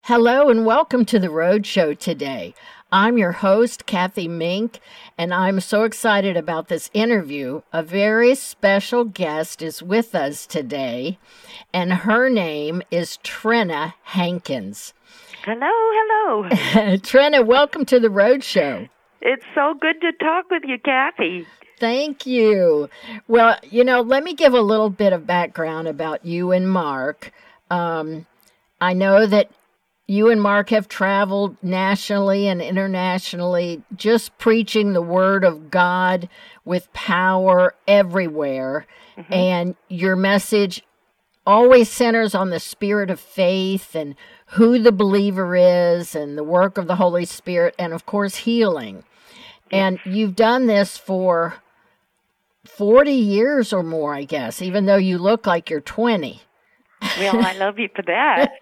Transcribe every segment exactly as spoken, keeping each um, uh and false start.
Hello and welcome to the Road Show today. I'm your host, Kathy Mink, and I'm so excited about this interview. A very special guest is with us today, and her name is Trina Hankins. Hello, hello. Trina, welcome to the Road Show. It's so good to talk with you, Kathy. Thank you. Well, you know, let me give a little bit of background about you and Mark. Um, I know that you and Mark have traveled nationally and internationally, just preaching the Word of God with power everywhere. Mm-hmm. And your message always centers on the spirit of faith and who the believer is and the work of the Holy Spirit and, of course, healing. And you've done this for forty years or more, I guess, even though you look like you're twenty. Well, I love you for that.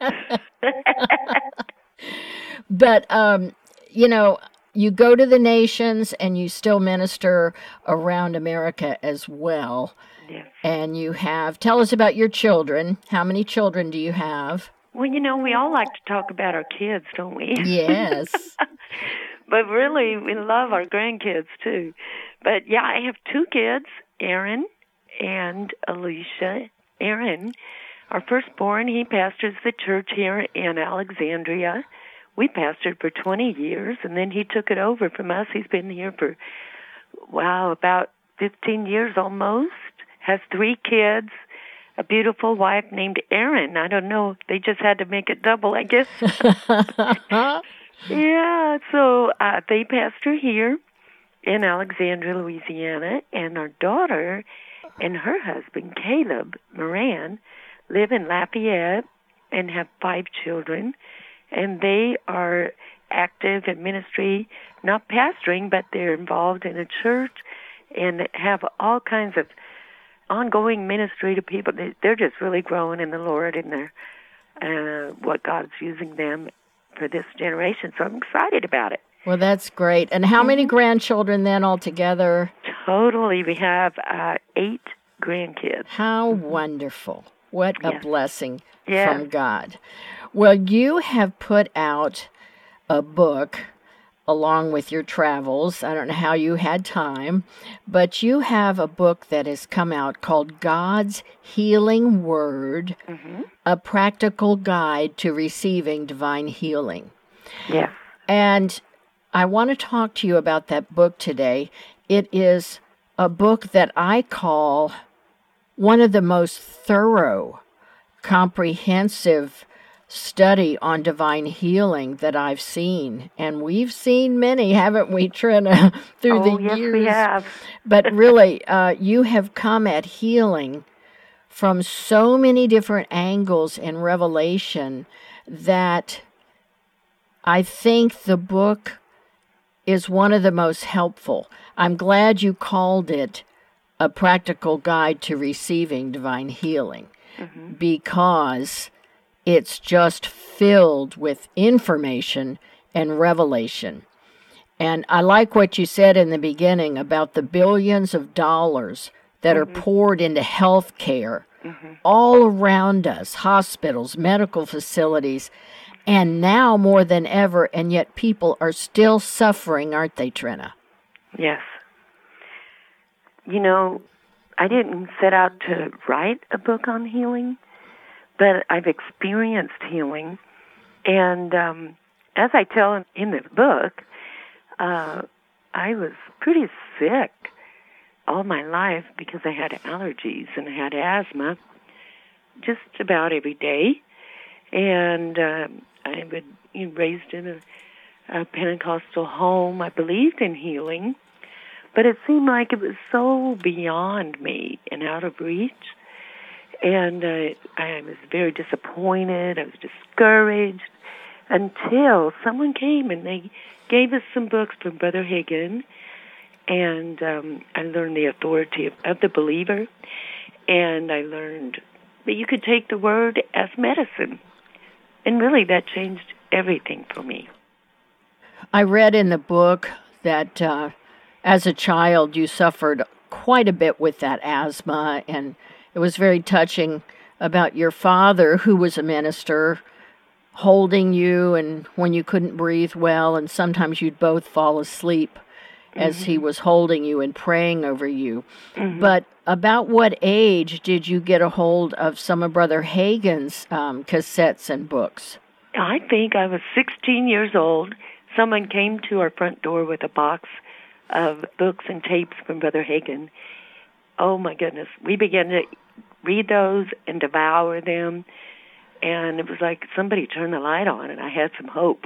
But, um, you know, you go to the nations and you still minister around America as well. Yes. And you have, tell us about your children. How many children do you have? Well, you know, we all like to talk about our kids, don't we? Yes. But really, we love our grandkids, too. But, yeah, I have two kids, Aaron and Alicia. Aaron, our firstborn, he pastors the church here in Alexandria. We pastored for twenty years, and then he took it over from us. He's been here for, wow, about fifteen years almost. Has three kids, a beautiful wife named Erin. I don't know. They just had to make it double, I guess. Yeah, so uh, they pastor here in Alexandria, Louisiana, and our daughter and her husband, Caleb Moran, live in Lafayette and have five children, and they are active in ministry, not pastoring, but they're involved in a church and have all kinds of ongoing ministry to people. They're just really growing in the Lord and their, uh, what God's using them for this generation, so I'm excited about it. Well, that's great. And how many grandchildren then altogether? Totally, we have uh, eight grandkids. How mm-hmm. wonderful. What a yes. blessing yes. from God. Well, you have put out a book along with your travels. I don't know how you had time, but you have a book that has come out called God's Healing Word, mm-hmm. A Practical Guide to Receiving Divine Healing. Yes. And I want to talk to you about that book today. It is a book that I call one of the most thorough, comprehensive study on divine healing that I've seen. And we've seen many, haven't we, Trina, through oh, the yes, years? We have. But really, uh, you have come at healing from so many different angles in Revelation that I think the book is one of the most helpful. I'm glad you called it A Practical Guide to Receiving Divine Healing, mm-hmm. because it's just filled with information and revelation. And I like what you said in the beginning about the billions of dollars that mm-hmm. are poured into health care mm-hmm. all around us, hospitals, medical facilities, and now more than ever, and yet people are still suffering, aren't they, Trina? Yes. You know, I didn't set out to write a book on healing, but I've experienced healing. And um, as I tell in, in the book, uh, I was pretty sick all my life because I had allergies and I had asthma just about every day. And uh, I was you know, raised in a, a Pentecostal home. I believed in healing, but it seemed like it was so beyond me and out of reach. And uh, I was very disappointed. I was discouraged until someone came and they gave us some books from Brother Hagin. And um, I learned the authority of, of the believer. And I learned that you could take the word as medicine. And really that changed everything for me. I read in the book that uh, as a child you suffered quite a bit with that asthma, and it was very touching about your father, who was a minister, holding you and when you couldn't breathe well, and sometimes you'd both fall asleep as mm-hmm. he was holding you and praying over you. Mm-hmm. But about what age did you get a hold of some of Brother Hagin's um, cassettes and books? I think I was sixteen years old. Someone came to our front door with a box of books and tapes from Brother Hagin. Oh, my goodness. We began to read those and devour them, and it was like somebody turned the light on, and I had some hope.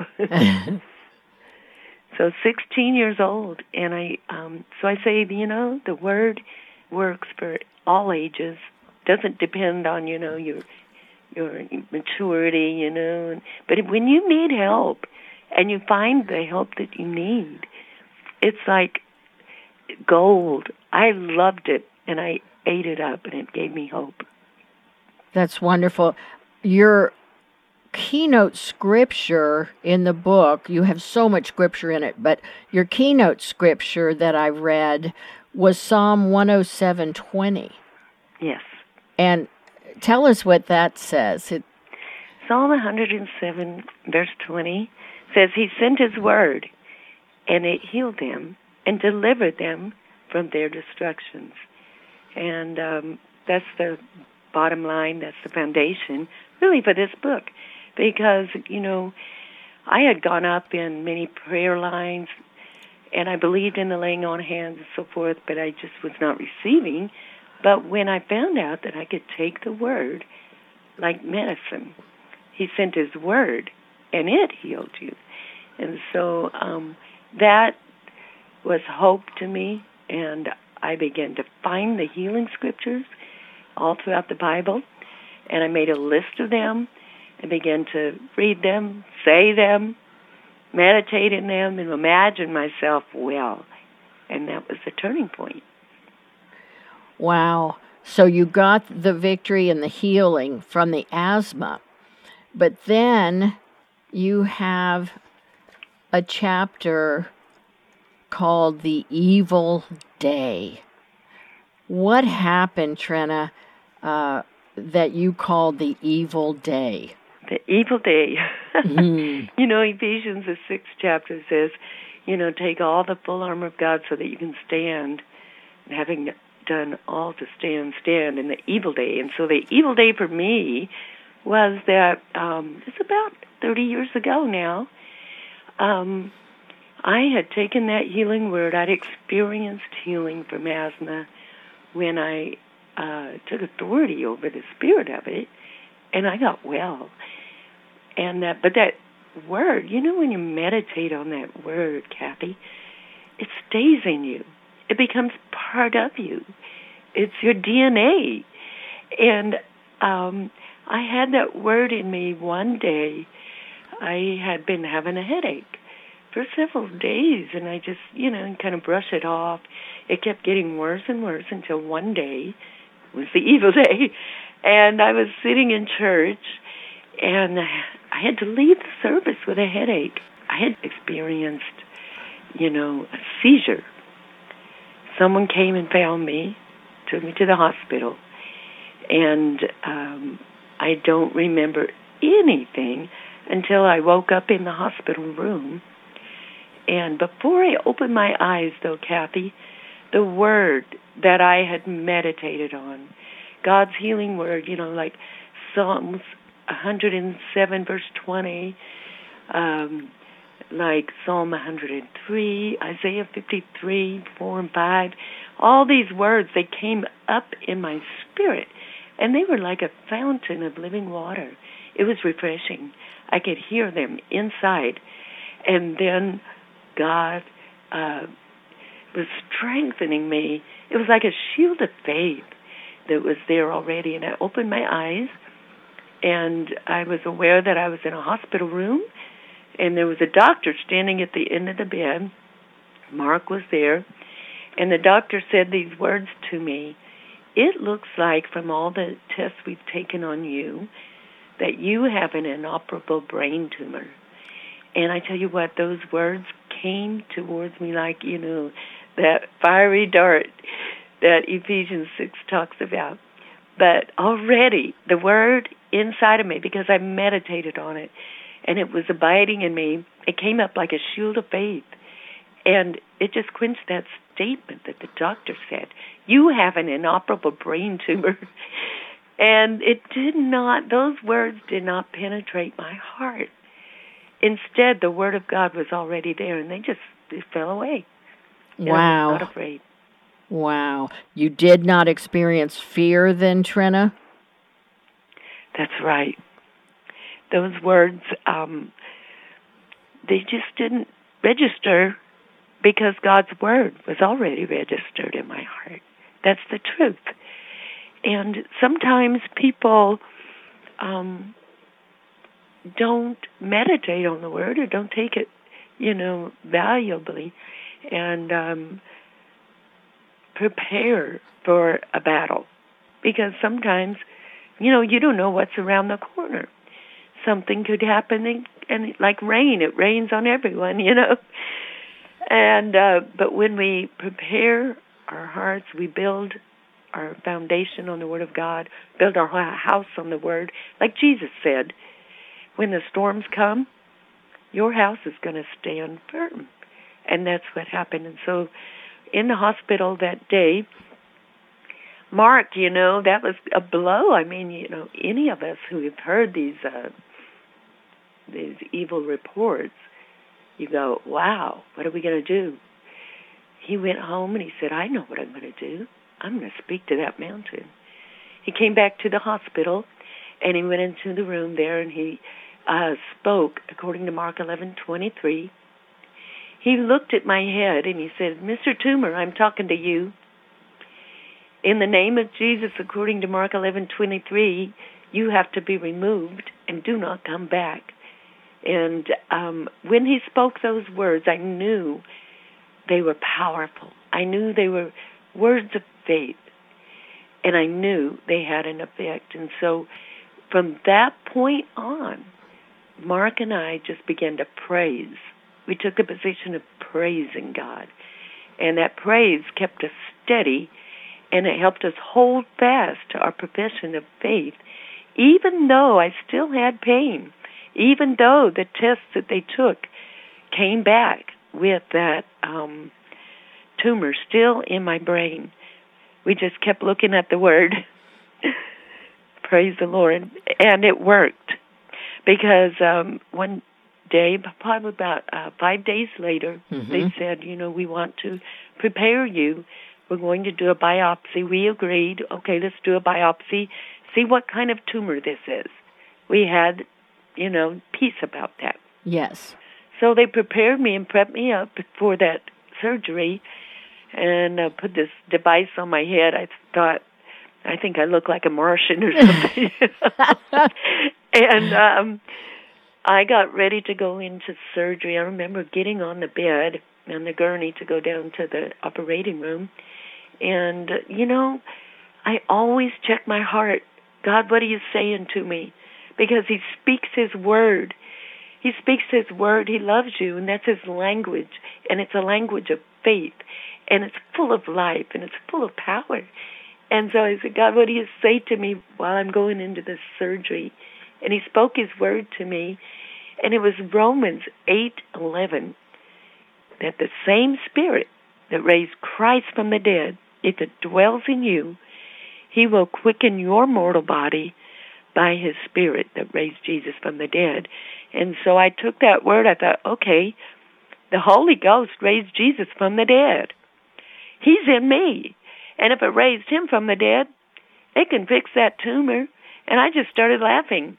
So sixteen years old, and I um, so I say, you know, the Word works for all ages. Doesn't depend on, you know, your your maturity, you know. But when you need help, and you find the help that you need, it's like gold. I loved it, and I ate it up, and it gave me hope. That's wonderful. Your keynote scripture in the book, you have so much scripture in it, but your keynote scripture that I read was Psalm one oh seven twenty. Yes. And tell us what that says. It, Psalm one oh seven, verse twenty, says, He sent His word, and it healed them and delivered them from their destructions. And um, that's the bottom line, that's the foundation, really, for this book. Because, you know, I had gone up in many prayer lines, and I believed in the laying on of hands and so forth, but I just was not receiving. But when I found out that I could take the word like medicine, He sent His word, and it healed you. And so um, that was hope to me, and I began to find the healing scriptures all throughout the Bible, and I made a list of them. I began to read them, say them, meditate in them, and imagine myself well. And that was the turning point. Wow. So you got the victory and the healing from the asthma, but then you have a chapter called The Evil Day. What happened, Trina, uh, that you called the evil day? The evil day. Mm. You know, Ephesians, the sixth chapter says, you know, take all the full armor of God so that you can stand, and having done all to stand, stand in the evil day. And so the evil day for me was that um, it's about thirty years ago now. Um, I had taken that healing word. I'd experienced healing from asthma when I uh, took authority over the spirit of it, and I got well. And that, but that word, you know, when you meditate on that word, Kathy, it stays in you. It becomes part of you. It's your D N A. And um, I had that word in me one day. I had been having a headache for several days, and I just, you know, kind of brushed it off. It kept getting worse and worse until one day was the evil day, and I was sitting in church, and I had to leave the service with a headache. I had experienced, you know, a seizure. Someone came and found me, took me to the hospital, and um, I don't remember anything until I woke up in the hospital room. And before I opened my eyes, though, Kathy, the word that I had meditated on, God's healing word, you know, like Psalms one oh seven, verse twenty, um, like Psalm one oh three, Isaiah fifty-three, four and five, all these words, they came up in my spirit, and they were like a fountain of living water. It was refreshing. I could hear them inside. And then God uh, was strengthening me. It was like a shield of faith that was there already. And I opened my eyes, and I was aware that I was in a hospital room, and there was a doctor standing at the end of the bed. Mark was there, and the doctor said these words to me: it looks like from all the tests we've taken on you that you have an inoperable brain tumor. And I tell you what, those words came towards me like, you know, that fiery dart that Ephesians six talks about. But already the word inside of me, because I meditated on it, and it was abiding in me. It came up like a shield of faith, and it just quenched that statement that the doctor said, you have an inoperable brain tumor. And it did not, those words did not penetrate my heart. Instead, the Word of God was already there, and they just they fell away. And wow. I was not afraid. Wow. You did not experience fear then, Trina? That's right. Those words, um, they just didn't register because God's Word was already registered in my heart. That's the truth. And sometimes people um, don't meditate on the Word or don't take it, you know, valuably and um, prepare for a battle. Because sometimes, you know, you don't know what's around the corner. Something could happen, and, and like rain, it rains on everyone, you know. And uh, but when we prepare our hearts, we build our foundation on the Word of God, build our house on the Word. Like Jesus said, when the storms come, your house is going to stand firm. And that's what happened. And so in the hospital that day, Mark, you know, that was a blow. I mean, you know, any of us who have heard these uh, these evil reports, you go, wow, what are we going to do? He went home and he said, I know what I'm going to do. I'm going to speak to that mountain. He came back to the hospital, and he went into the room there, and he uh, spoke, according to Mark eleven twenty-three. He looked at my head, and he said, Mister Tumor, I'm talking to you. In the name of Jesus, according to Mark eleven twenty-three, you have to be removed and do not come back. And um, when he spoke those words, I knew they were powerful. I knew they were words of faith, and I knew they had an effect. And so from that point on, Mark and I just began to praise. We took a position of praising God, and that praise kept us steady, and it helped us hold fast to our profession of faith, even though I still had pain, even though the tests that they took came back with that um, tumor still in my brain. We just kept looking at the Word. Praise the Lord. And it worked. Because um, one day, probably about uh, five days later, mm-hmm. they said, you know, we want to prepare you. We're going to do a biopsy. We agreed, okay, let's do a biopsy, see what kind of tumor this is. We had, you know, peace about that. Yes. So they prepared me and prepped me up for that surgery, and uh, put this device on my head. I thought, I think I look like a Martian or something. and um, I got ready to go into surgery. I remember getting on the bed on the gurney to go down to the operating room. And, uh, you know, I always check my heart. God, what are you saying to me? Because he speaks his word. He speaks his word. He loves you, and that's his language. And it's a language of faith. And it's full of life, and it's full of power. And so I said, God, what do you say to me while I'm going into this surgery? And he spoke his word to me, and it was Romans eight eleven, that the same Spirit that raised Christ from the dead, if it dwells in you, he will quicken your mortal body by his Spirit that raised Jesus from the dead. And so I took that word. I thought, okay, the Holy Ghost raised Jesus from the dead. He's in me. And if it raised him from the dead, it can fix that tumor. And I just started laughing.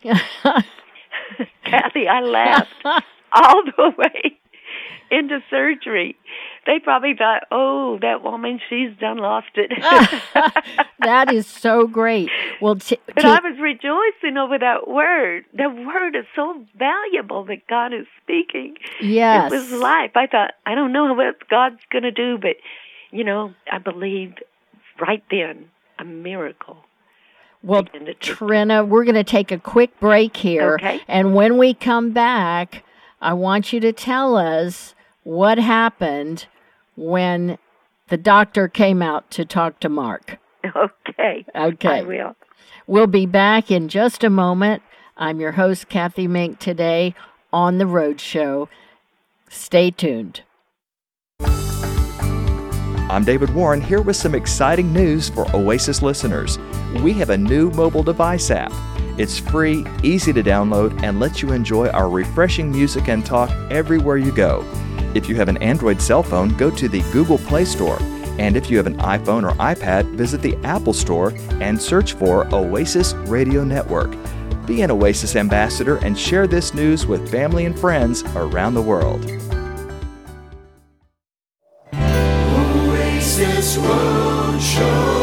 Kathy, I laughed all the way into surgery. They probably thought, oh, that woman, she's done lost it. That is so great. Well, t- but t- I was rejoicing over that word. The word is so valuable that God is speaking. Yes. It was life. I thought, I don't know what God's going to do, but, you know, I believed right then a miracle. Well, Trina, we're going to take a quick break here. Okay. And when we come back, I want you to tell us what happened when the doctor came out to talk to Mark. Okay. Okay. I will. We'll be back in just a moment. I'm your host, Kathy Mink, today on the Road Show. Stay tuned. I'm David Warren here with some exciting news for Oasis listeners. We have a new mobile device app. It's free, easy to download, and lets you enjoy our refreshing music and talk everywhere you go. If you have an Android cell phone, go to the Google Play Store. And if you have an iPhone or iPad, visit the Apple Store and search for Oasis Radio Network. Be an Oasis ambassador and share this news with family and friends around the world. Oasis Roadshow.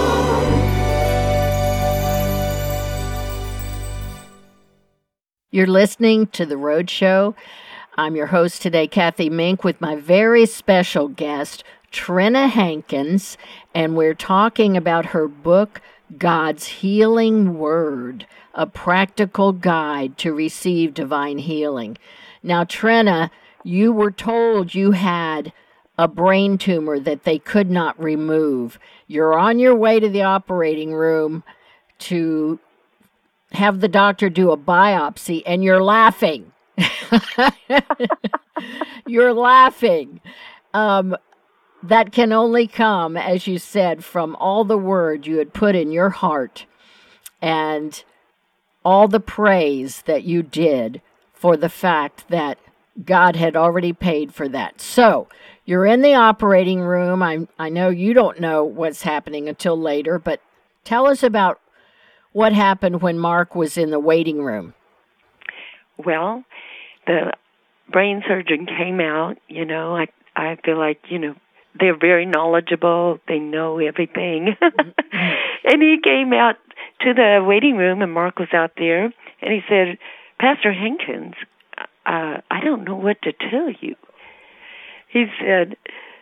You're listening to The Road Show. I'm your host today, Kathy Mink, with my very special guest, Trina Hankins, and we're talking about her book, God's Healing Word, a practical guide to receive divine healing. Now, Trina, you were told you had a brain tumor that they could not remove. You're on your way to the operating room to have the doctor do a biopsy, and you're laughing. You're laughing. Um, that can only come, as you said, from all the word you had put in your heart and all the praise that you did for the fact that God had already paid for that. So, you're in the operating room. I, I know you don't know what's happening until later, but tell us about what happened when Mark was in the waiting room. Well, the brain surgeon came out, you know, I I feel like, you know, they're very knowledgeable, they know everything. And he came out to the waiting room, and Mark was out there, and he said, Pastor Hankins, uh, I don't know what to tell you. He said,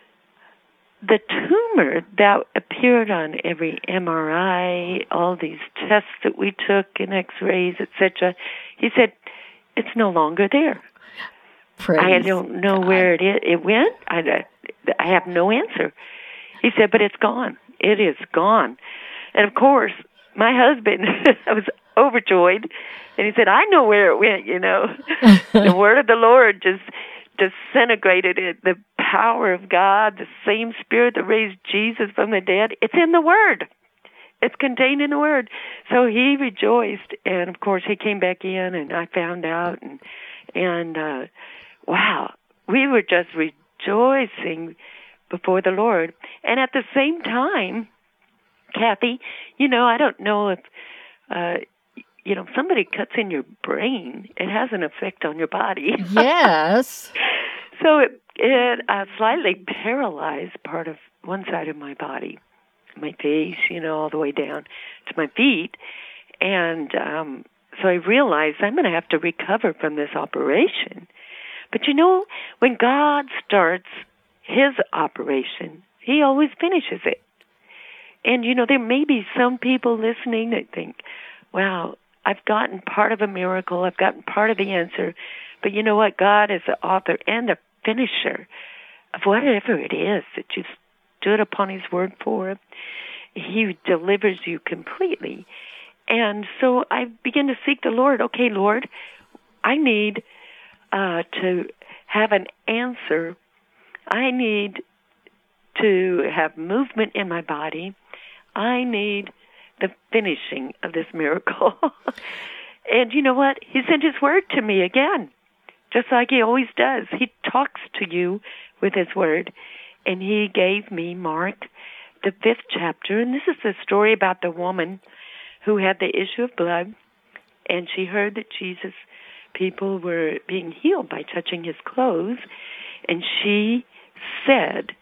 the tumor that appeared on every M R I, all these tests that we took and x-rays, et cetera, he said, it's no longer there. Praise I don't know God. where it it went. I, I have no answer. He said, but it's gone. It is gone. And, of course, my husband, I was overjoyed, and he said, I know where it went, you know. The word of the Lord just disintegrated it. The power of God, the same Spirit that raised Jesus from the dead, it's in the Word. It's contained in the Word. So he rejoiced, and, of course, he came back in, and I found out, and, and uh, wow, we were just rejoicing before the Lord. And at the same time, Kathy, you know, I don't know if, uh, you know, somebody cuts in your brain, it has an effect on your body. Yes. So it, it uh, slightly paralyzed part of one side of my body, my face, you know, all the way down to my feet. And um, so I realized I'm going to have to recover from this operation. But, you know, when God starts his operation, he always finishes it. And, you know, there may be some people listening that think, wow, I've gotten part of a miracle, I've gotten part of the answer, but you know what? God is the author and the finisher of whatever it is that you've stood upon his word for. He delivers you completely. And so I begin to seek the Lord. Okay, Lord, I need uh, to have an answer. I need to have movement in my body. I need the finishing of this miracle. And you know what? He sent his word to me again, just like he always does. He talks to you with his word. And he gave me Mark, the fifth chapter. And this is the story about the woman who had the issue of blood. And she heard that Jesus' people were being healed by touching his clothes. And she said,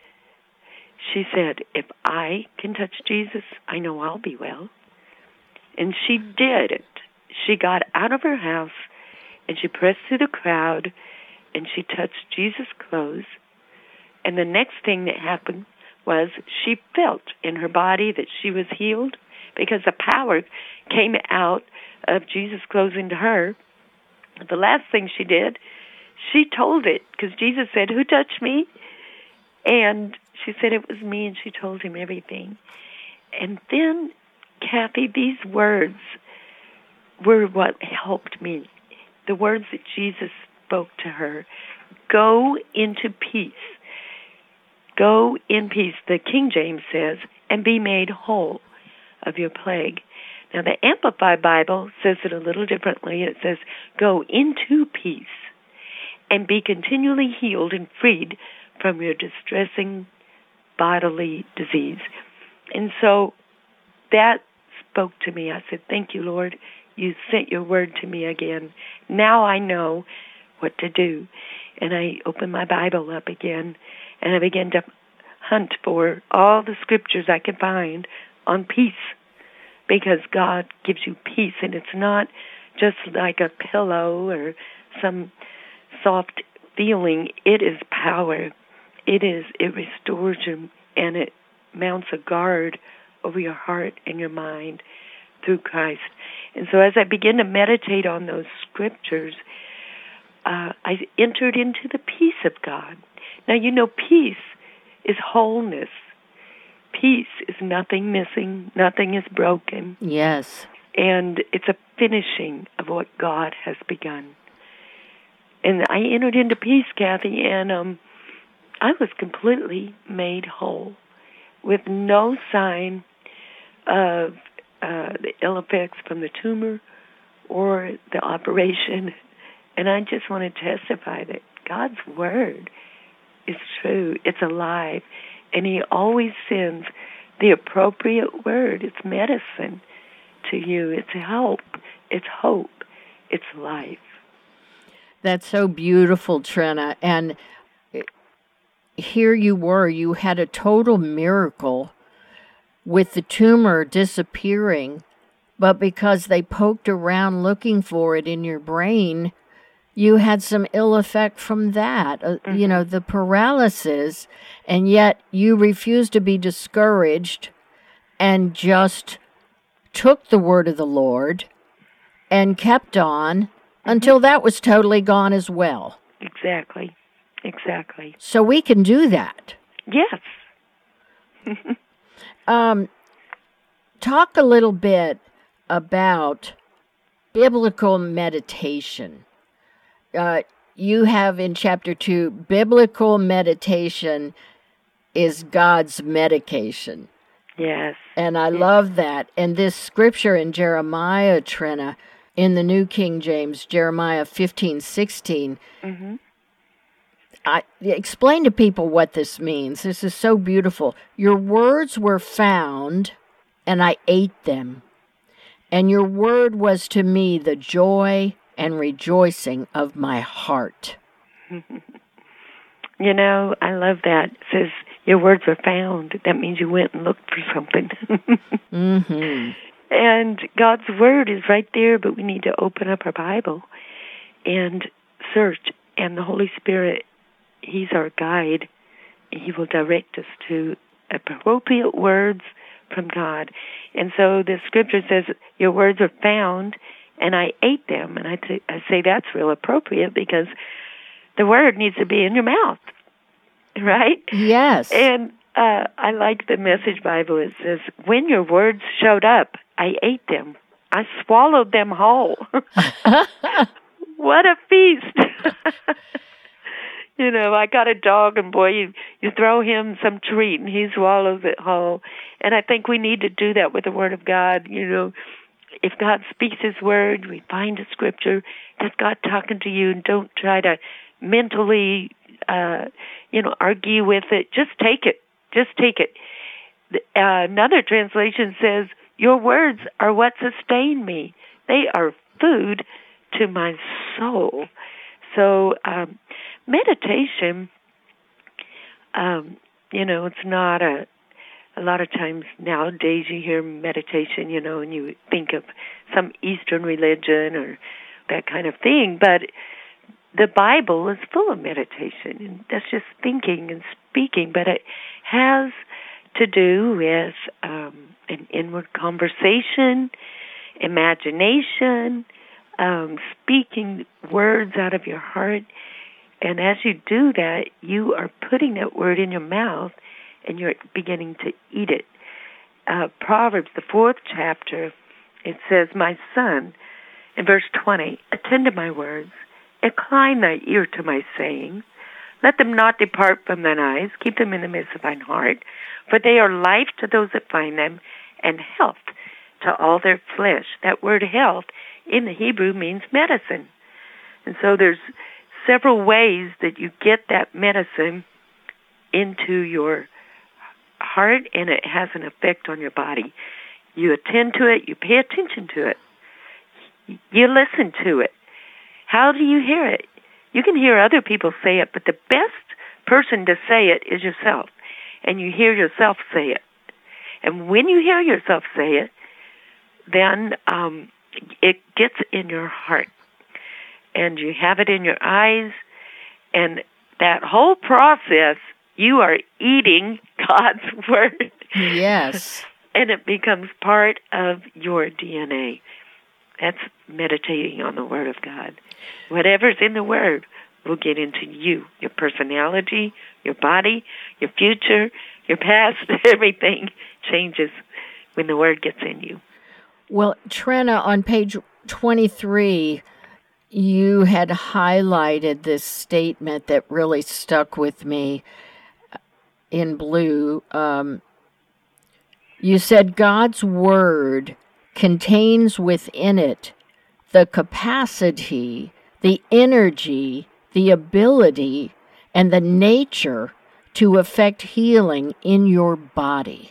She said, if I can touch Jesus, I know I'll be well. And she did it. She got out of her house, and she pressed through the crowd, and she touched Jesus' clothes. And the next thing that happened was she felt in her body that she was healed because the power came out of Jesus' clothes into her. The last thing she did, she told it, because Jesus said, who touched me? And she said it was me, and she told him everything. And then, Kathy, these words were what helped me. The words that Jesus spoke to her, go into peace. Go in peace, the King James says, and be made whole of your plague. Now, the Amplified Bible says it a little differently. It says, go into peace and be continually healed and freed from your distressing bodily disease. And so that spoke to me. I said, thank you, Lord. You sent your word to me again. Now I know what to do. And I opened my Bible up again, and I began to hunt for all the scriptures I could find on peace, because God gives you peace, and it's not just like a pillow or some soft feeling. It is power. It is. It restores you, and it mounts a guard over your heart and your mind through Christ. And so as I began to meditate on those scriptures, uh, I entered into the peace of God. Now, you know, peace is wholeness. Peace is nothing missing, nothing is broken. Yes. And it's a finishing of what God has begun. And I entered into peace, Kathy, and um, I was completely made whole with no sign of uh, the ill effects from the tumor or the operation. And I just want to testify that God's word is true. It's alive. And he always sends the appropriate word. It's medicine to you. It's help. It's hope. It's life. That's so beautiful, Trina. And here you were. You had a total miracle with the tumor disappearing, but because they poked around looking for it in your brain, you had some ill effect from that, uh, mm-hmm. you know, the paralysis, and yet you refused to be discouraged and just took the word of the Lord and kept on mm-hmm. until that was totally gone as well. Exactly. Exactly. So we can do that. Yes. um, talk a little bit about biblical meditation. Uh, you have in chapter two, biblical meditation is God's medication. Yes. And I yes. love that. And this scripture in Jeremiah, Trina, in the New King James, Jeremiah fifteen sixteen, mm-hmm. I, explain to people what this means. This is so beautiful. Your words were found, and I ate them. And your word was to me the joy and rejoicing of my heart. You know, I love that. It says your words were found. That means you went and looked for something. mm-hmm. And God's word is right there, but we need to open up our Bible and search. And the Holy Spirit, he's our guide. He will direct us to appropriate words from God. And so the scripture says your words are found, and I ate them. And I, t- I say that's real appropriate because the word needs to be in your mouth, right? Yes. And uh, I like the Message Bible. It says, when your words showed up, I ate them. I swallowed them whole. What a feast. You know, I got a dog, and boy, you, you throw him some treat, and he swallows it whole. And I think we need to do that with the Word of God. You know, if God speaks His Word, we find a scripture, that's God talking to you, and don't try to mentally, uh, you know, argue with it. Just take it. Just take it. Uh, another translation says, your words are what sustain me. They are food to my soul. So um, meditation, um, you know, it's not a, a lot of times nowadays you hear meditation, you know, and you think of some Eastern religion or that kind of thing. But the Bible is full of meditation, and that's just thinking and speaking. But it has to do with um, an inward conversation, imagination, Um, speaking words out of your heart. And as you do that, you are putting that word in your mouth, and you're beginning to eat it. Uh, Proverbs, the fourth chapter, it says, my son, in verse twenty, attend to my words, Incline thy ear to my sayings. Let them not depart from thine eyes. Keep them in the midst of thine heart. For they are life to those that find them, and health to all their flesh. That word health in the Hebrew means medicine. And so there's several ways that you get that medicine into your heart, and it has an effect on your body. You attend to it. You pay attention to it. You listen to it. How do you hear it? You can hear other people say it, but the best person to say it is yourself. And you hear yourself say it. And when you hear yourself say it, then um, it gets in your heart. And you have it in your eyes. And that whole process, you are eating God's Word. Yes. And it becomes part of your D N A. That's meditating on the Word of God. Whatever's in the Word will get into you, your personality, your body, your future, your past. Everything changes when the Word gets in you. Well, Trina, on page twenty-three, you had highlighted this statement that really stuck with me in blue. Um, you said God's Word contains within it the capacity, the energy, the ability, and the nature to affect healing in your body.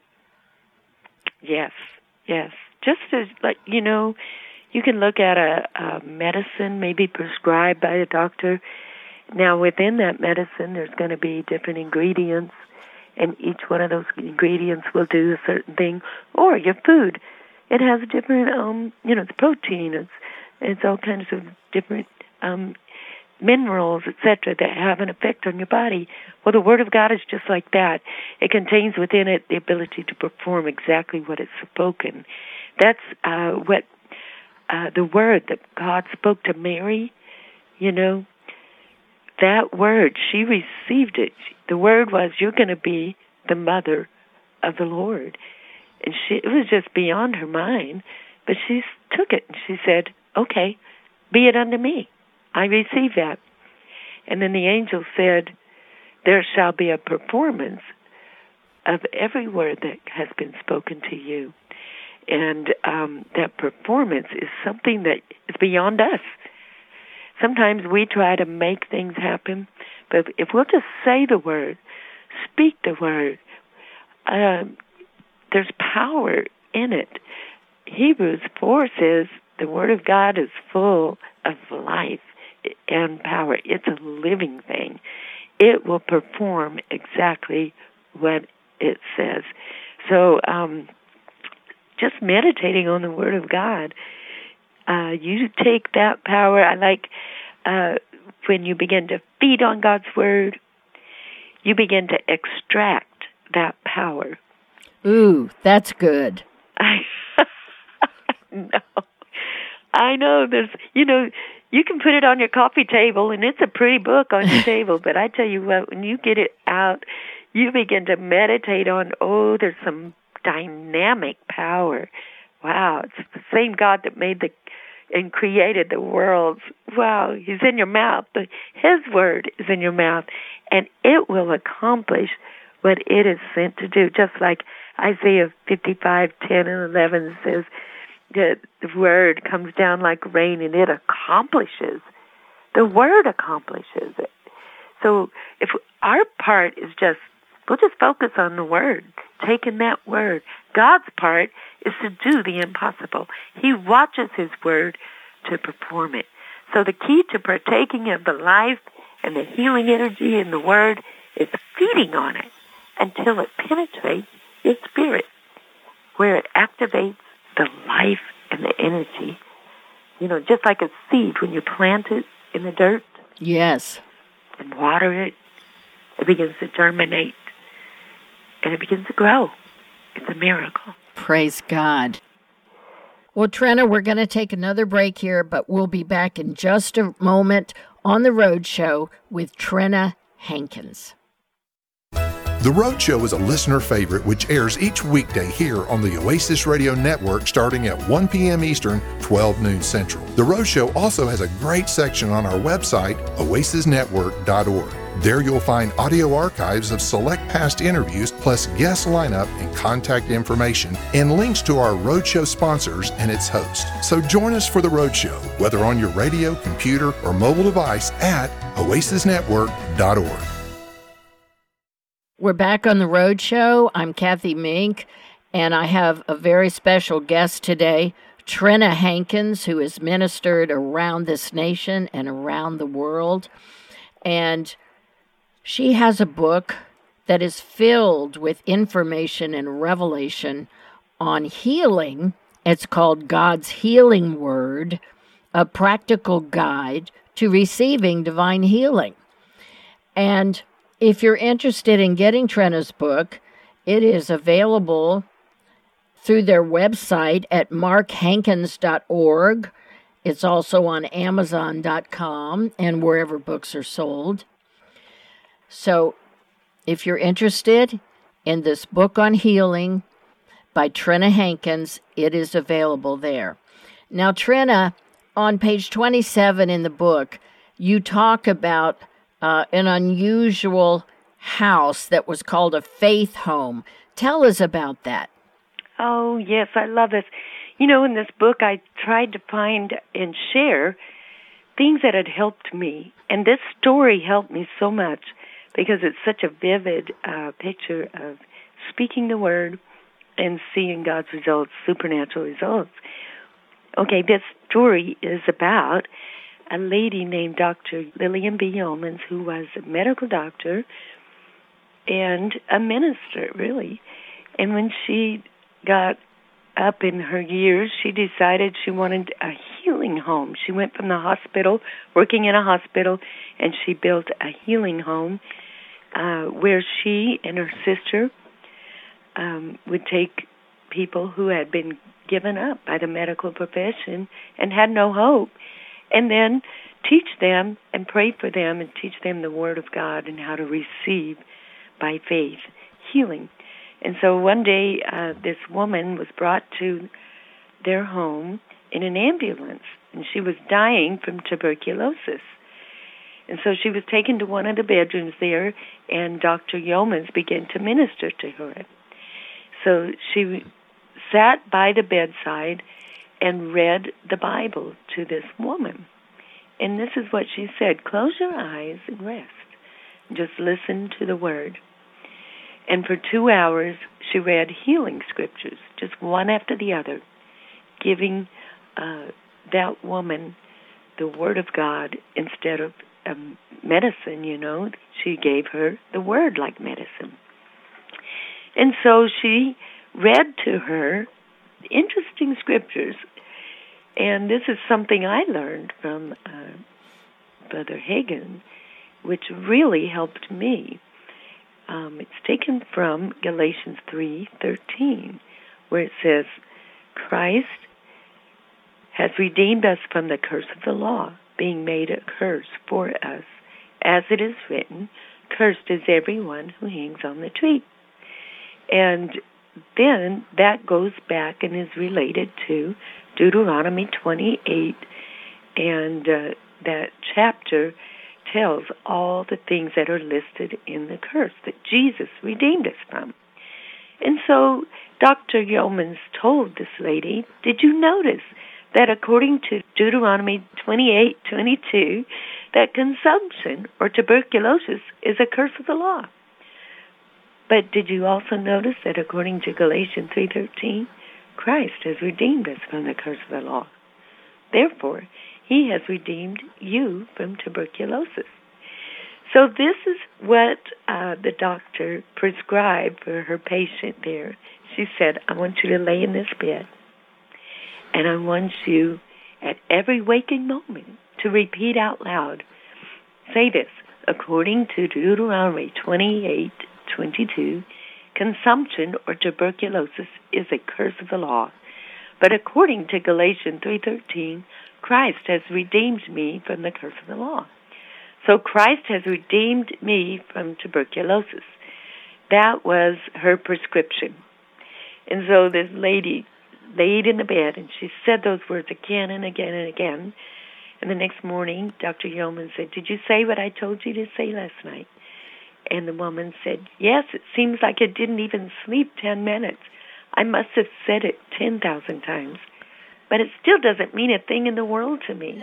Yes, yes. Just as, like, you know, you can look at a, a medicine maybe prescribed by a doctor. Now, within that medicine, there's going to be different ingredients, and each one of those ingredients will do a certain thing. Or your food. It has a different, um, you know, it's protein, it's, it's all kinds of different um, minerals, et cetera, that have an effect on your body. Well, the Word of God is just like that. It contains within it the ability to perform exactly what it's spoken. That's uh, what uh, the Word that God spoke to Mary, you know, that Word, she received it. The Word was, you're going to be the mother of the Lord. And she, it was just beyond her mind, but she took it and she said, okay, be it unto me. I receive that. And then the angel said, there shall be a performance of every word that has been spoken to you. And um, that performance is something that is beyond us. Sometimes we try to make things happen, but if we'll just say the word, speak the word, um, there's power in it. Hebrews four says the Word of God is full of life and power. It's a living thing. It will perform exactly what it says. So um, just meditating on the Word of God, uh, you take that power. I like uh, when you begin to feed on God's Word, you begin to extract that power. Ooh, that's good. I know. I know. There's, you know, you can put it on your coffee table, and it's a pretty book on your table. But I tell you what, when you get it out, you begin to meditate on, oh, there's some dynamic power. Wow, it's the same God that made the and created the worlds. Wow, He's in your mouth. His Word is in your mouth, and it will accomplish what it is sent to do, just like Isaiah fifty-five, ten and eleven says that the Word comes down like rain and it accomplishes. The Word accomplishes it. So if our part is just, we'll just focus on the Word, taking that Word. God's part is to do the impossible. He watches His Word to perform it. So the key to partaking of the life and the healing energy in the Word is feeding on it until it penetrates your spirit, where it activates the life and the energy. You know, just like a seed, when you plant it in the dirt. Yes. And water it, it begins to germinate, and it begins to grow. It's a miracle. Praise God. Well, Trina, we're going to take another break here, but we'll be back in just a moment on the Road Show with Trina Hankins. The Road Show is a listener favorite which airs each weekday here on the Oasis Radio Network starting at one p.m. Eastern, twelve noon Central. The Road Show also has a great section on our website, oasis network dot org. There you'll find audio archives of select past interviews, plus guest lineup and contact information, and links to our Roadshow sponsors and its host. So join us for the Roadshow, whether on your radio, computer, or mobile device at oasis network dot org. We're back on the Road Show. I'm Kathy Mink, and I have a very special guest today, Trina Hankins, who has ministered around this nation and around the world. And she has a book that is filled with information and revelation on healing. It's called God's Healing Word, a practical guide to receiving divine healing. And if you're interested in getting Trina's book, it is available through their website at mark hankins dot org. It's also on amazon dot com and wherever books are sold. So if you're interested in this book on healing by Trina Hankins, it is available there. Now, Trina, on page twenty-seven in the book, you talk about uh, an unusual house that was called a faith home. Tell us about that. Oh, yes, I love this. You know, in this book, I tried to find and share things that had helped me. And this story helped me so much because it's such a vivid uh, picture of speaking the word and seeing God's results, supernatural results. Okay, this story is about a lady named Doctor Lillian B. Yeomans, who was a medical doctor and a minister, really. And when she got up in her years, she decided she wanted a healing home. She went from the hospital, working in a hospital, and she built a healing home uh, where she and her sister um, would take people who had been given up by the medical profession and had no hope, and then teach them and pray for them and teach them the Word of God and how to receive by faith healing. And so one day, uh, this woman was brought to their home in an ambulance, and she was dying from tuberculosis. And so she was taken to one of the bedrooms there, and Doctor Yeomans began to minister to her. So she sat by the bedside and read the Bible to this woman. And this is what she said: close your eyes and rest. Just listen to the Word. And for two hours, she read healing scriptures, just one after the other, giving uh, that woman the Word of God instead of um, medicine, you know. She gave her the Word like medicine. And so she read to her interesting scriptures. And this is something I learned from uh, Brother Hagin, which really helped me. Um, it's taken from Galatians three thirteen, where it says, Christ has redeemed us from the curse of the law, being made a curse for us. As it is written, cursed is everyone who hangs on the tree. And then that goes back and is related to Deuteronomy twenty-eight, and uh, that chapter tells all the things that are listed in the curse that Jesus redeemed us from. And so Doctor Yeomans told this lady, did you notice that according to Deuteronomy twenty-eight twenty-two, that consumption or tuberculosis is a curse of the law? But did you also notice that according to Galatians three thirteen, Christ has redeemed us from the curse of the law? Therefore, He has redeemed you from tuberculosis. So this is what uh, the doctor prescribed for her patient there. She said, I want you to lay in this bed, and I want you at every waking moment to repeat out loud, say this, according to Deuteronomy twenty-eight twenty-two, consumption or tuberculosis is a curse of the law. But according to Galatians three thirteen, Christ has redeemed me from the curse of the law. So Christ has redeemed me from tuberculosis. that was her prescription. And so this lady laid in the bed, and she said those words again and again and again. And the next morning, Doctor Yeoman said, "Did you say what I told you to say last night?" And the woman said, "Yes, it seems like I didn't even sleep ten minutes. I must have said it ten thousand times. But it still doesn't mean a thing in the world to me."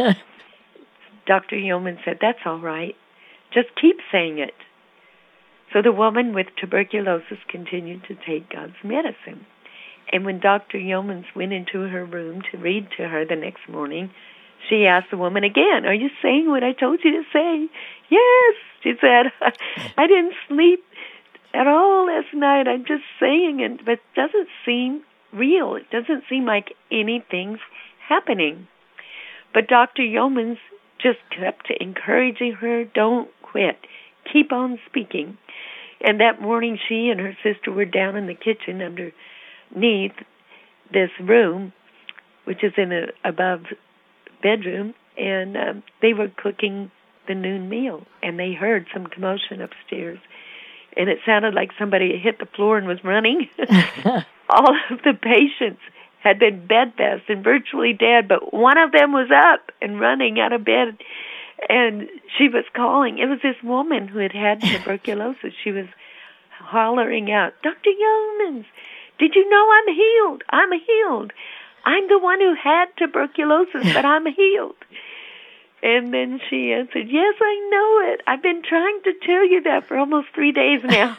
Doctor Yeoman said, "That's all right. Just keep saying it." So the woman with tuberculosis continued to take God's medicine. And when Doctor Yeomans went into her room to read to her the next morning, she asked the woman again, "Are you saying what I told you to say?" "Yes," she said. "I didn't sleep at all last night. I'm just saying it, but it doesn't seem real. It doesn't seem like anything's happening." But Doctor Yeomans just kept encouraging her, "Don't quit. Keep on speaking." And that morning, she and her sister were down in the kitchen underneath this room, which is in a above bedroom, and um, they were cooking the noon meal, and they heard some commotion upstairs, and it sounded like somebody hit the floor and was running. All of the patients had been bedfast and virtually dead, but one of them was up and running out of bed. And she was calling. It was this woman who had had tuberculosis. She was hollering out, "Doctor Yeomans, did you know I'm healed? I'm healed. I'm the one who had tuberculosis, but I'm healed." And then she answered, "Yes, I know it. I've been trying to tell you that for almost three days now."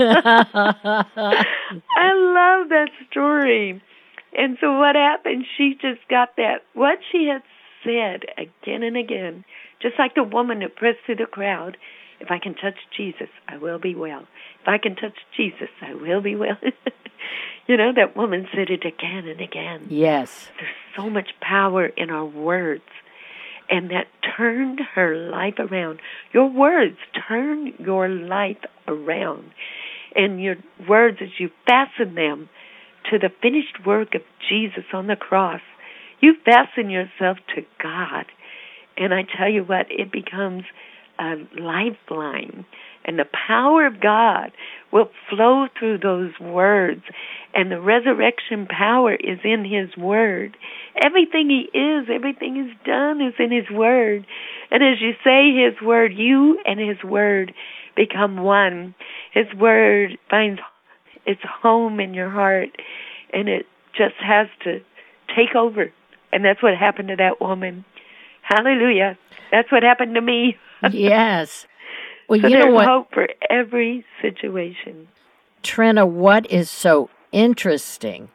I love that story. And so what happened? She just got that, what she had said again and again. Just like the woman that pressed through the crowd, "If I can touch Jesus, I will be well. If I can touch Jesus, I will be well." You know, that woman said it again and again. Yes. There's so much power in our words. And that turned her life around. Your words turn your life around. And your words, as you fasten them to the finished work of Jesus on the cross, you fasten yourself to God. And I tell you what, it becomes a lifeline. And the power of God will flow through those words. And the resurrection power is in His Word. Everything He is, everything He's done is in His Word. And as you say His Word, you and His Word become one. His Word finds its home in your heart. And it just has to take over. And that's what happened to that woman. Hallelujah. That's what happened to me. Yes. Well, so you know there's what? hope for every situation. Trina, what is so interesting,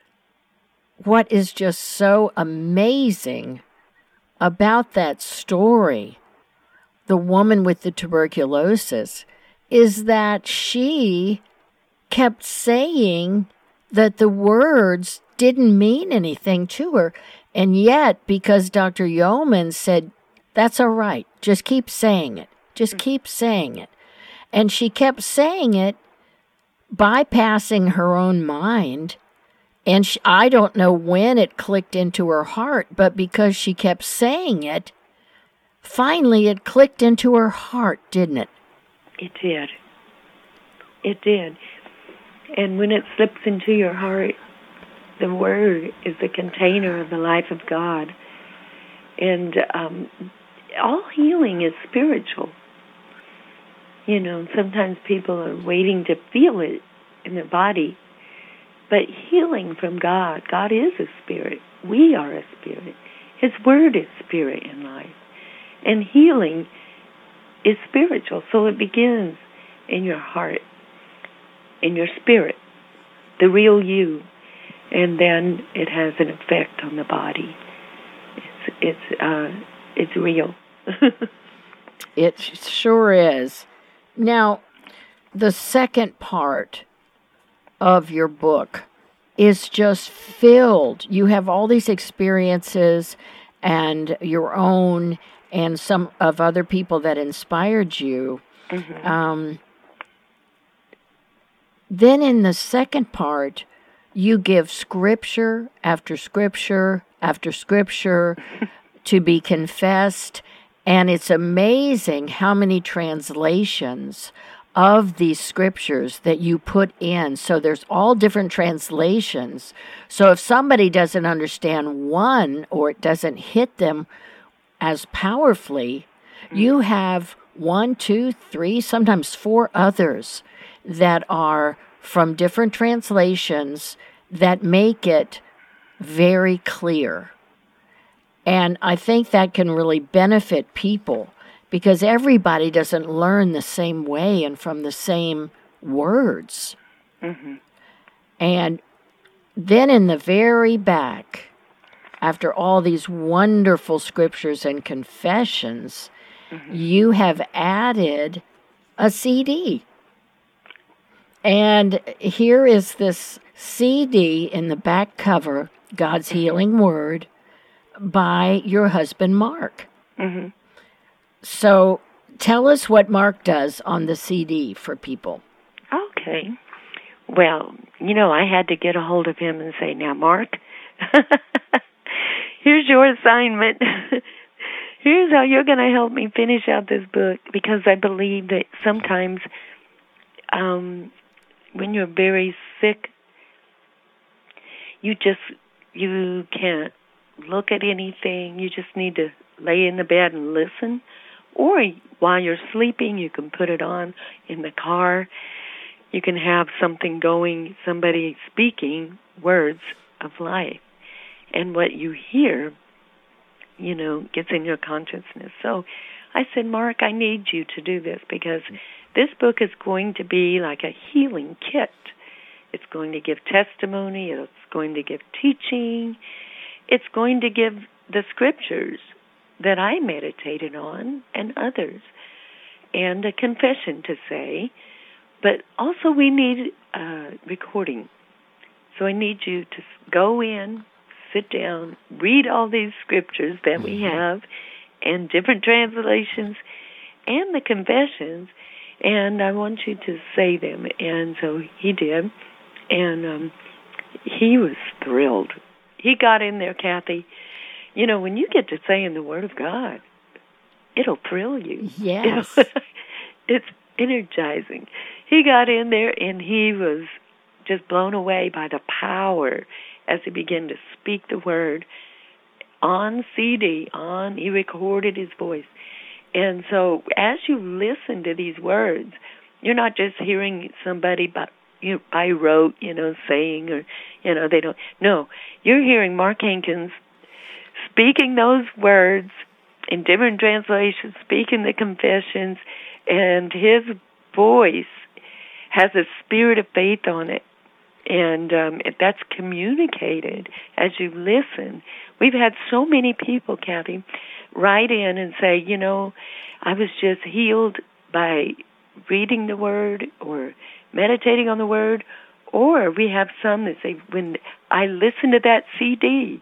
what is just so amazing about that story, the woman with the tuberculosis, is that she kept saying that the words didn't mean anything to her. And yet, because Doctor Yeoman said, "That's all right, just keep saying it, just keep saying it." And she kept saying it, bypassing her own mind. And she, I don't know when it clicked into her heart, but because she kept saying it, finally it clicked into her heart, didn't it? It did. It did. And when it slips into your heart, the Word is the container of the life of God. And um, all healing is spiritual. You know, sometimes people are waiting to feel it in their body. But healing from God, God is a spirit. We are a spirit. His Word is spirit and life. And healing is spiritual. So it begins in your heart, in your spirit, the real you. And then it has an effect on the body. It's it's uh, it's real. It sure is. Now, the second part of your book is just filled. You have all these experiences and your own and some of other people that inspired you. Mm-hmm. Um, then in the second part, you give scripture after scripture after scripture to be confessed, and it's amazing how many translations of these scriptures that you put in. So there's all different translations. So if somebody doesn't understand one or it doesn't hit them as powerfully, you have one, two, three, sometimes four others that are from different translations that make it very clear. And I think that can really benefit people because everybody doesn't learn the same way and from the same words. Mm-hmm. And then in the very back, after all these wonderful scriptures and confessions, mm-hmm. you have added a C D. And here is this C D in the back cover, God's Healing Word, by your husband, Mark. Mm-hmm. So tell us what Mark does on the C D for people. Okay. Well, you know, I had to get a hold of him and say, now, Mark, here's your assignment. Here's how you're going to help me finish out this book, because I believe that sometimes um, when you're very sick, you just, you can't look at anything. You just need to lay in the bed and listen. Or while you're sleeping, you can put it on in the car. You can have something going, somebody speaking words of life. And what you hear, you know, gets in your consciousness. So I said, Mark, I need you to do this because this book is going to be like a healing kit. It's going to give testimony. It's going to give teaching. It's going to give the scriptures that I meditated on and others, and a confession to say, but also we need uh, recording. So I need you to go in, sit down, read all these scriptures that we have, and different translations, and the confessions, and I want you to say them. And so he did, and um, he was thrilled. He got in there, Kathy. You know, when you get to saying the Word of God, it'll thrill you. Yes. It's energizing. He got in there, and he was just blown away by the power as he began to speak the Word on C D, on, he recorded his voice. And so as you listen to these words, you're not just hearing somebody by, you know, by rote, you know, saying, or, you know, they don't. No, you're hearing Mark Hankins speaking those words in different translations, speaking the confessions, and his voice has a spirit of faith on it. And um, that's communicated as you listen. We've had so many people, Kathy, write in and say, you know, I was just healed by reading the Word or meditating on the Word. Or we have some that say, when I listened to that C D,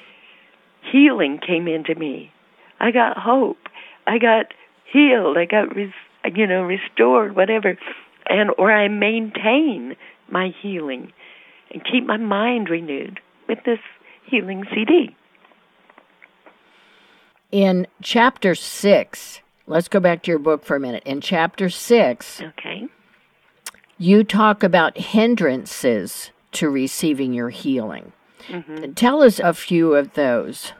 healing came into me. I got hope. I got healed. I got, res, you know, restored, whatever. And or I maintain my healing and keep my mind renewed with this healing C D. In chapter six, let's go back to your book for a minute. In chapter six, okay, you talk about hindrances to receiving your healing. Mm-hmm. Tell us a few of those.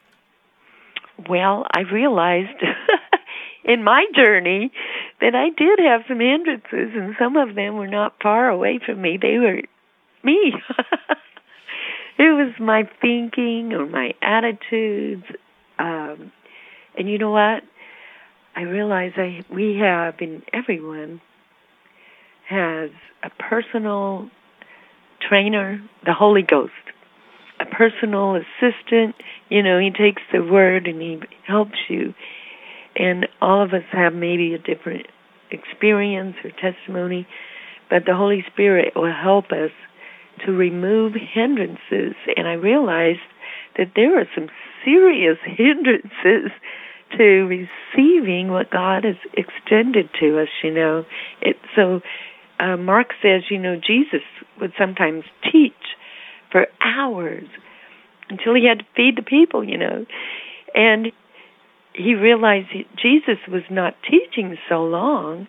Well, I realized in my journey that I did have some hindrances, and some of them were not far away from me. They were me. It was my thinking or my attitudes. Um, and you know what? I realize I, we have, and everyone has a personal trainer, the Holy Ghost, a personal assistant. You know, he takes the word and he helps you. And all of us have maybe a different experience or testimony, but the Holy Spirit will help us to remove hindrances. And I realized that there are some serious hindrances to receiving what God has extended to us, you know. It, so uh, Mark says, you know, Jesus would sometimes teach for hours until he had to feed the people, you know. And he realized he, Jesus was not teaching so long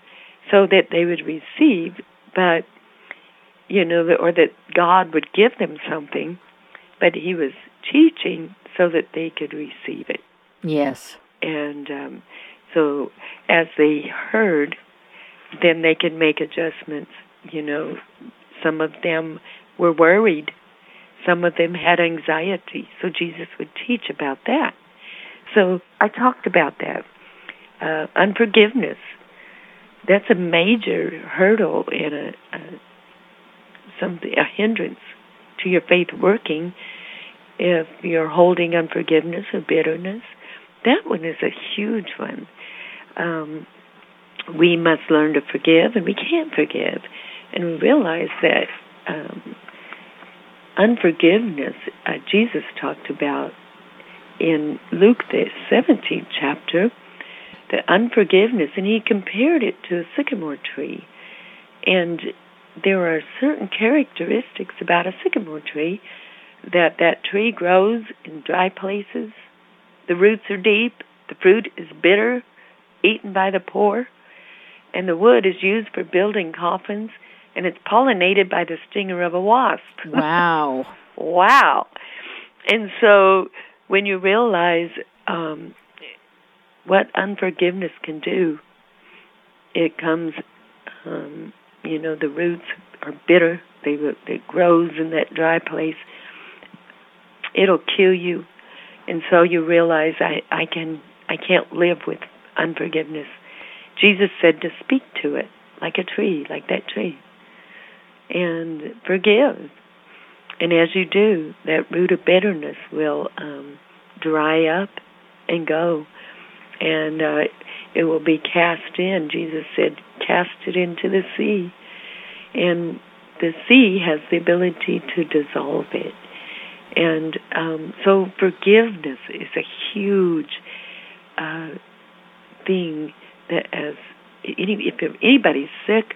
so that they would receive, but, you know, or that God would give them something, but he was teaching so that they could receive it. Yes. And um, so as they heard, then they could make adjustments. You know, some of them were worried. Some of them had anxiety. So Jesus would teach about that. So I talked about that. Uh, unforgiveness. That's a major hurdle and a, a, something, a hindrance to your faith working. If you're holding unforgiveness or bitterness, that one is a huge one. Um, we must learn to forgive, and we can't forgive. And we realize that um, unforgiveness, uh, Jesus talked about in Luke, the seventeenth chapter, the unforgiveness, and he compared it to a sycamore tree. And there are certain characteristics about a sycamore tree, that that tree grows in dry places, the roots are deep, the fruit is bitter, eaten by the poor, and the wood is used for building coffins, and it's pollinated by the stinger of a wasp. Wow. Wow. And so when you realize um, what unforgiveness can do, it comes, um, you know, the roots are bitter. They it grows in that dry place. It'll kill you. And so you realize I, I can I can't live with unforgiveness. Jesus said to speak to it like a tree, like that tree, and forgive. And as you do, that root of bitterness will um, dry up and go, and uh, it will be cast in. Jesus said, cast it into the sea. And the sea has the ability to dissolve it. And um, so forgiveness is a huge uh, thing that as any, if anybody's sick,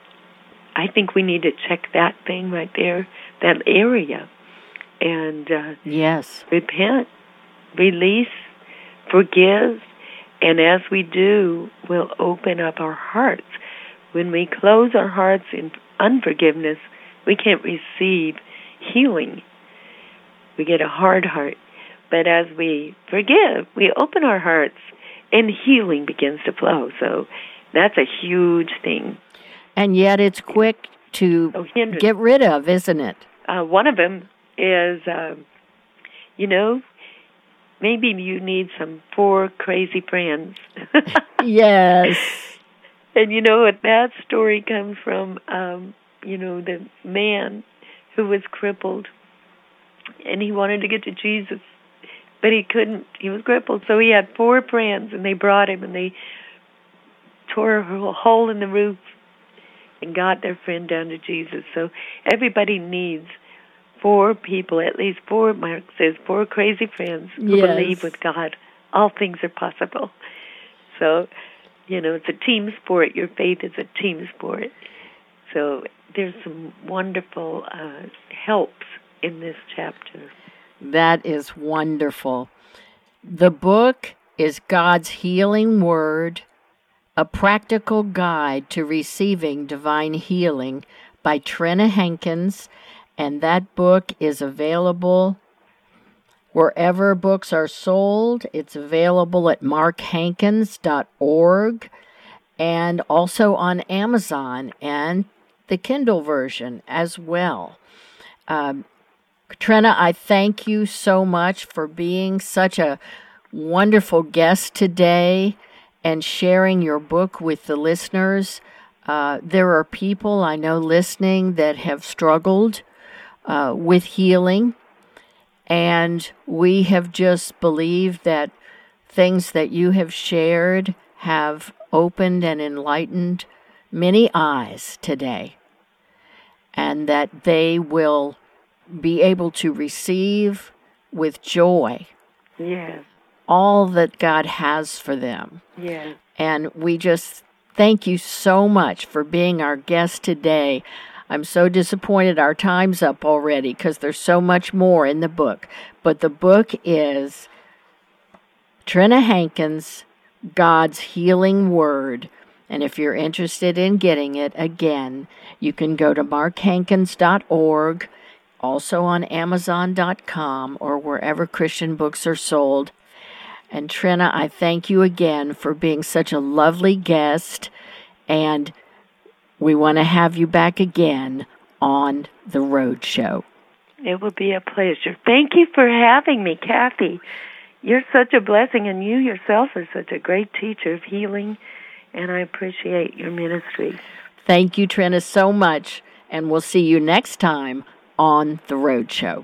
I think we need to check that thing right there, that area, and uh, yes, repent, release, forgive, and as we do, we'll open up our hearts. When we close our hearts in unforgiveness, we can't receive healing. We get a hard heart. But as we forgive, we open our hearts, and healing begins to flow. So that's a huge thing. And yet it's quick to oh, get rid of, isn't it? Uh, one of them is, uh, you know, maybe you need some four crazy friends. Yes. And you know what that story comes from, um, you know, the man who was crippled, and he wanted to get to Jesus, but he couldn't. He was crippled, so he had four friends, and they brought him, and they tore a hole in the roof and got their friend down to Jesus. So everybody needs four people, at least four, Mark says, four crazy friends who yes. believe with God all things are possible. So, you know, it's a team sport. Your faith is a team sport. So there's some wonderful uh, helps in this chapter. That is wonderful. The book is God's Healing Word, A Practical Guide to Receiving Divine Healing by Trina Hankins, and that book is available wherever books are sold. It's available at mark hankins dot org and also on Amazon and the Kindle version as well. Um, Trina, I thank you so much for being such a wonderful guest today and sharing your book with the listeners. Uh, there are people I know listening that have struggled uh, with healing, and we have just believed that things that you have shared have opened and enlightened many eyes today, and that they will be able to receive with joy yes. all that God has for them. Yes. And we just thank you so much for being our guest today. I'm so disappointed our time's up already because there's so much more in the book. But the book is Trina Hankins, God's Healing Word, And if you're interested in getting it, again, you can go to mark hankins dot org, also on amazon dot com, or wherever Christian books are sold. And Trina, I thank you again for being such a lovely guest, and we want to have you back again on The Road Show. It will be a pleasure. Thank you for having me, Kathy. You're such a blessing, and you yourself are such a great teacher of healing, and I appreciate your ministry. Thank you, Trina, so much, and we'll see you next time on The Road Show.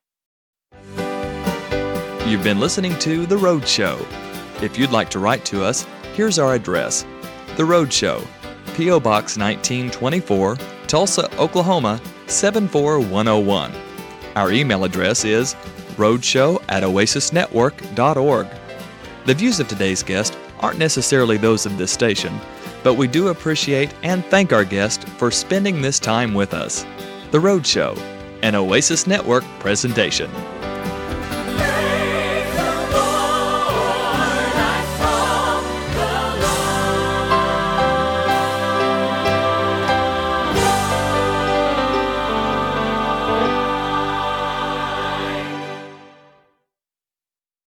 You've been listening to The Road Show. If you'd like to write to us, here's our address. The Road Show, P O. Box nineteen twenty-four, Tulsa, Oklahoma, seven four one oh one. Our email address is roadshow at oasis network dot org. The views of today's guest aren't necessarily those of this station, but we do appreciate and thank our guest for spending this time with us. The Road Show, an Oasis Network presentation.